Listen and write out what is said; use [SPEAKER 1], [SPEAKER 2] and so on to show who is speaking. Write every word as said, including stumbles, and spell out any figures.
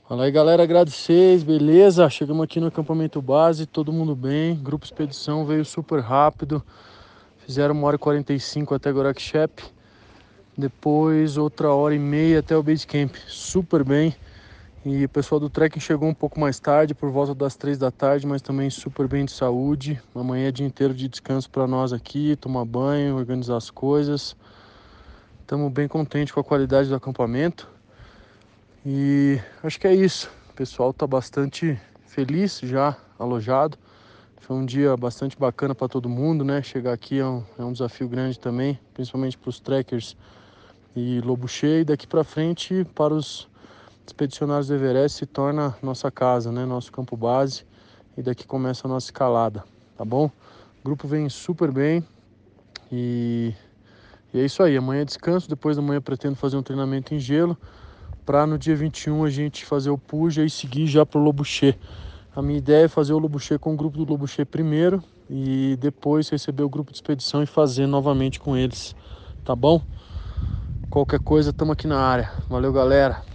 [SPEAKER 1] Fala aí, galera, agradecer, beleza? Chegamos aqui no acampamento base, todo mundo bem. Grupo Expedição veio super rápido. Fizeram uma hora e quarenta e cinco até Gorakchep. Depois outra hora e meia até o Base Camp. Super bem. E o pessoal do trekking chegou um pouco mais tarde, por volta das três da tarde, mas também super bem de saúde. Amanhã é dia inteiro de descanso para nós aqui, tomar banho, organizar as coisas. Estamos bem contentes com a qualidade do acampamento. E acho que é isso. O pessoal está bastante feliz já alojado. Foi um dia bastante bacana para todo mundo, né? Chegar aqui é um, é um desafio grande também, principalmente para os trekkers e lobo cheio. E daqui para frente, para os expedicionários do Everest, se torna nossa casa, né? Nosso campo base. E daqui começa a nossa escalada, tá bom? O grupo vem super bem e, e é isso aí. Amanhã é descanso, depois da manhã pretendo fazer um treinamento em gelo, para no dia vinte e um a gente fazer o puja e seguir já para o Lobuche. A minha ideia é fazer o Lobuche com o grupo do Lobuche primeiro e depois receber o grupo de expedição e fazer novamente com eles, tá bom? Qualquer coisa, estamos aqui na área. Valeu, galera!